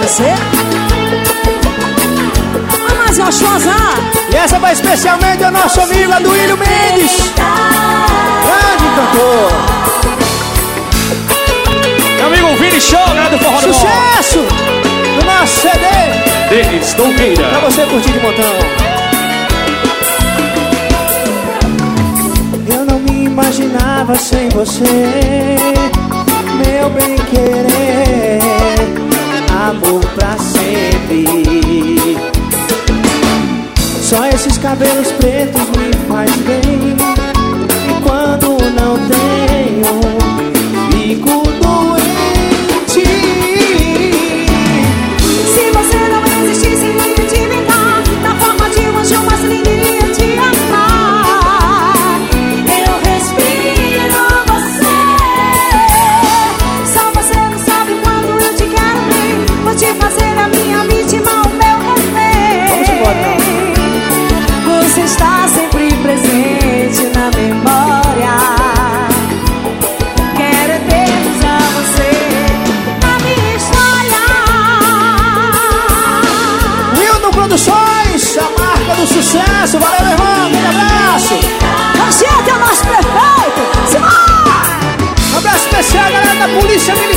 você. A mais gostosa. E essa vai especialmente ao nosso amigo Aduílio Mendes, grande cantor. Meu amigo Vini Show, né, do Forró do Bom. Sucesso do nosso CD. Denis Nogueira. Pra você curtir de montão. Eu não me imaginava sem você, meu bem querer, amor pra sempre. Só esses cabelos pretos me faz bem, e quando não tenho, fico doente. Se você não existisse, eu ia te inventar na forma de um anjo, mas ninguém ia te amar. Eu respiro você. Só você não sabe quando eu te quero bem. Vou te fazer a minha vítima, o meu refém. Vamos embora, não. Você está sempre presente na memória. Quero eternizar você na minha história. Wilton Produções, a marca do sucesso. Valeu, meu irmão, grande abraço. A gente é o nosso prefeito. Simão! Um abraço especial, galera da Polícia Militar.